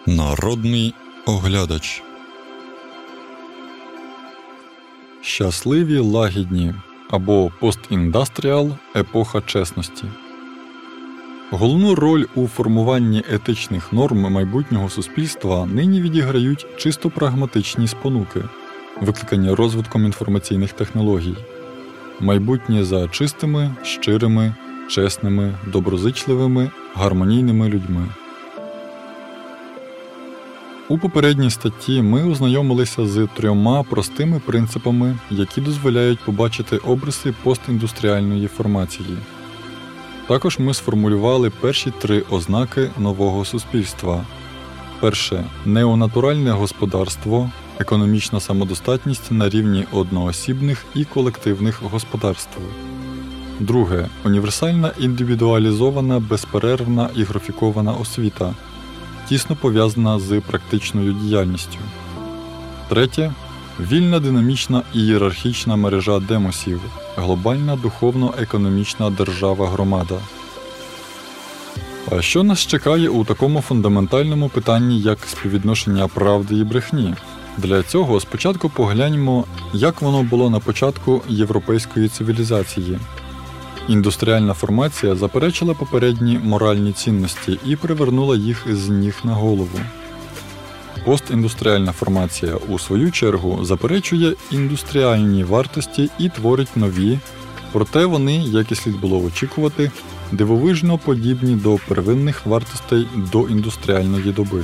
Народний оглядач. Щасливі лагідні або постіндастріал – епоха чесності. Головну роль у формуванні етичних норм майбутнього суспільства нині відіграють чисто прагматичні спонуки, викликані розвитком інформаційних технологій. Майбутнє за чистими, щирими, чесними, доброзичливими, гармонійними людьми. У попередній статті ми ознайомилися з 3 простими принципами, які дозволяють побачити обриси постіндустріальної формації. Також ми сформулювали перші 3 ознаки нового суспільства. Перше – неонатуральне господарство, економічна самодостатність на рівні одноосібних і колективних господарств. Друге – універсальна індивідуалізована, безперервна і графікована освіта, тісно пов'язана з практичною діяльністю. Третє – вільна динамічна і ієрархічна мережа демосів, глобальна духовно-економічна держава-громада. А що нас чекає у такому фундаментальному питанні, як співвідношення правди і брехні? Для цього спочатку погляньмо, як воно було на початку європейської цивілізації. Індустріальна формація заперечила попередні моральні цінності і привернула їх з ніг на голову. Постіндустріальна формація, у свою чергу, заперечує індустріальні вартості і творить нові, проте вони, як і слід було очікувати, дивовижно подібні до первинних вартостей доіндустріальної доби.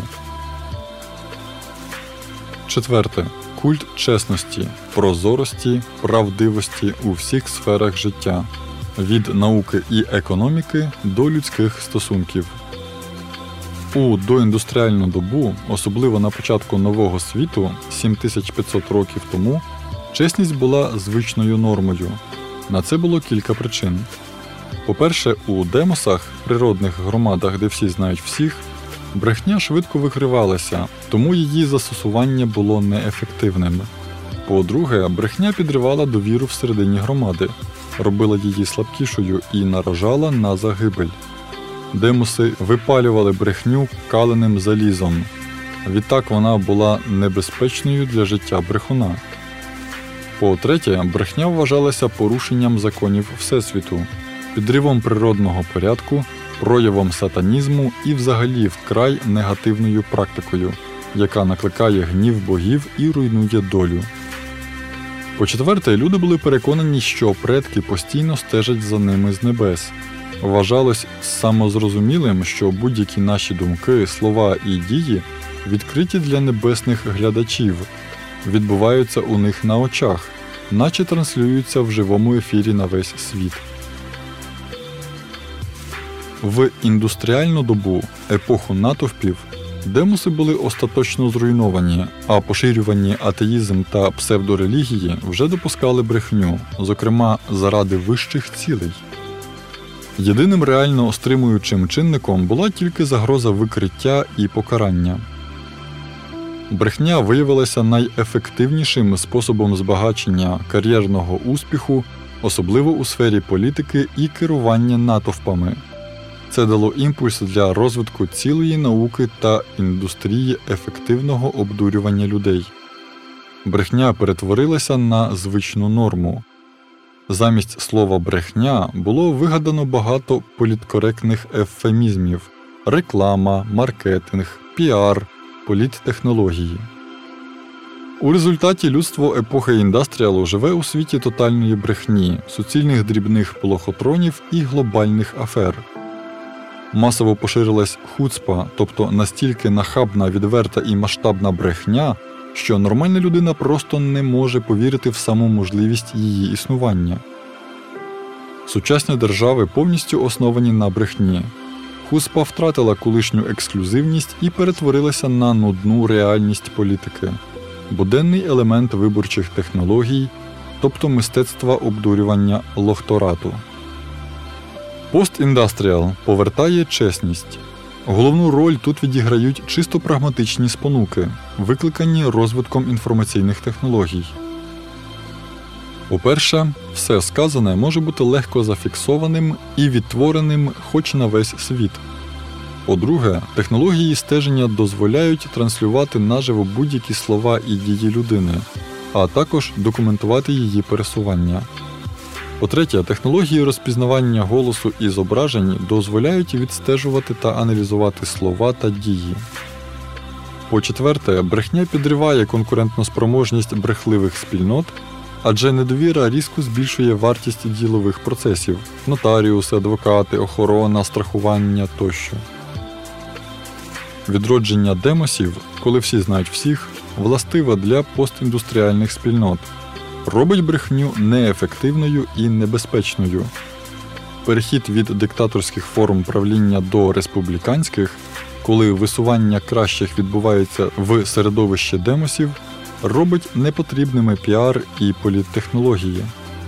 Четверте. Культ чесності, прозорості, правдивості у всіх сферах життя. Від науки і економіки до людських стосунків. У доіндустріальну добу, особливо на початку Нового світу, 7500 років тому, чесність була звичною нормою. На це було кілька причин. По-перше, у демосах, природних громадах, де всі знають всіх, брехня швидко викривалася, тому її застосування було неефективним. По-друге, брехня підривала довіру всередині громади, робила її слабкішою і наражала на загибель. Демоси випалювали брехню каленим залізом. Відтак вона була небезпечною для життя брехуна. По-третє, брехня вважалася порушенням законів Всесвіту, підривом природного порядку, проявом сатанізму і взагалі вкрай негативною практикою, яка накликає гнів богів і руйнує долю. По-четверте, люди були переконані, що предки постійно стежать за ними з небес. Вважалось самозрозумілим, що будь-які наші думки, слова і дії відкриті для небесних глядачів, відбуваються у них на очах, наче транслюються в живому ефірі на весь світ. В індустріальну добу, епоху натовпів, демоси були остаточно зруйновані, а поширювані атеїзм та псевдорелігії вже допускали брехню, зокрема заради вищих цілей. Єдиним реально стримуючим чинником була тільки загроза викриття і покарання. Брехня виявилася найефективнішим способом збагачення, кар'єрного успіху, особливо у сфері політики і керування натовпами. Це дало імпульс для розвитку цілої науки та індустрії ефективного обдурювання людей. Брехня перетворилася на звичну норму. Замість слова «брехня» було вигадано багато політкоректних ефемізмів – реклама, маркетинг, піар, політтехнології. У результаті людство епохи індастріалу живе у світі тотальної брехні, суцільних дрібних лохотронів і глобальних афер. Масово поширилась хуцпа, тобто настільки нахабна, відверта і масштабна брехня, що нормальна людина просто не може повірити в саму можливість її існування. Сучасні держави повністю основані на брехні. Хуцпа втратила колишню ексклюзивність і перетворилася на нудну реальність політики, буденний елемент виборчих технологій, тобто мистецтва обдурювання лохторату. Постіндастріал повертає чесність. Головну роль тут відіграють чисто прагматичні спонуки, викликані розвитком інформаційних технологій. По-перше, все сказане може бути легко зафіксованим і відтвореним хоч на весь світ. По-друге, технології стеження дозволяють транслювати наживо будь-які слова і дії людини, а також документувати її пересування. По-третє, технології розпізнавання голосу і зображень дозволяють відстежувати та аналізувати слова та дії. По-четверте, брехня підриває конкурентноспроможність брехливих спільнот, адже недовіра різко збільшує вартість ділових процесів – нотаріуси, адвокати, охорона, страхування тощо. Відродження демосів, коли всі знають всіх, властиве для постіндустріальних спільнот. Робить брехню неефективною і небезпечною. Перехід від диктаторських форм правління до республіканських, коли висування кращих відбувається в середовищі демосів, робить непотрібними піар і політтехнології.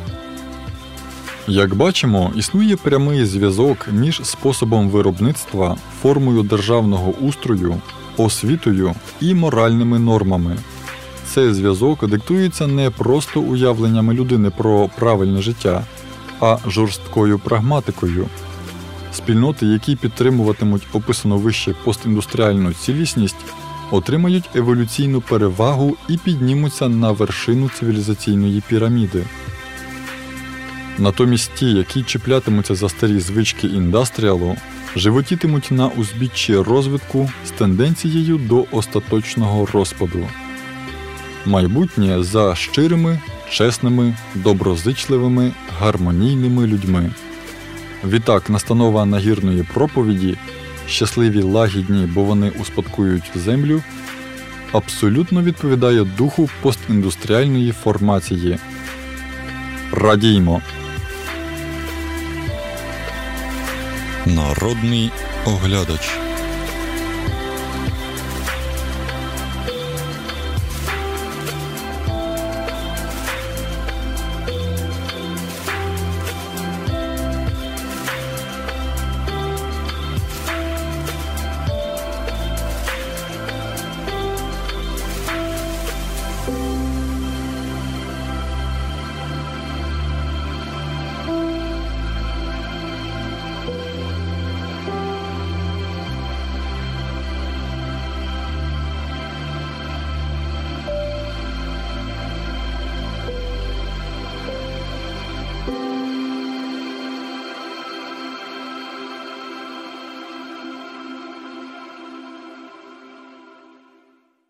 Як бачимо, існує прямий зв'язок між способом виробництва, формою державного устрою, освітою і моральними нормами. Цей зв'язок диктується не просто уявленнями людини про правильне життя, а жорсткою прагматикою. Спільноти, які підтримуватимуть описану вище постіндустріальну цілісність, отримають еволюційну перевагу і піднімуться на вершину цивілізаційної піраміди. Натомість ті, які чіплятимуться за старі звички індастріалу, животітимуть на узбіччі розвитку з тенденцією до остаточного розпаду. Майбутнє за щирими, чесними, доброзичливими, гармонійними людьми. Відтак, настанова нагірної проповіді «Щасливі лагідні, бо вони успадкують землю» абсолютно відповідає духу постіндустріальної формації. Радіймо! Народний оглядач.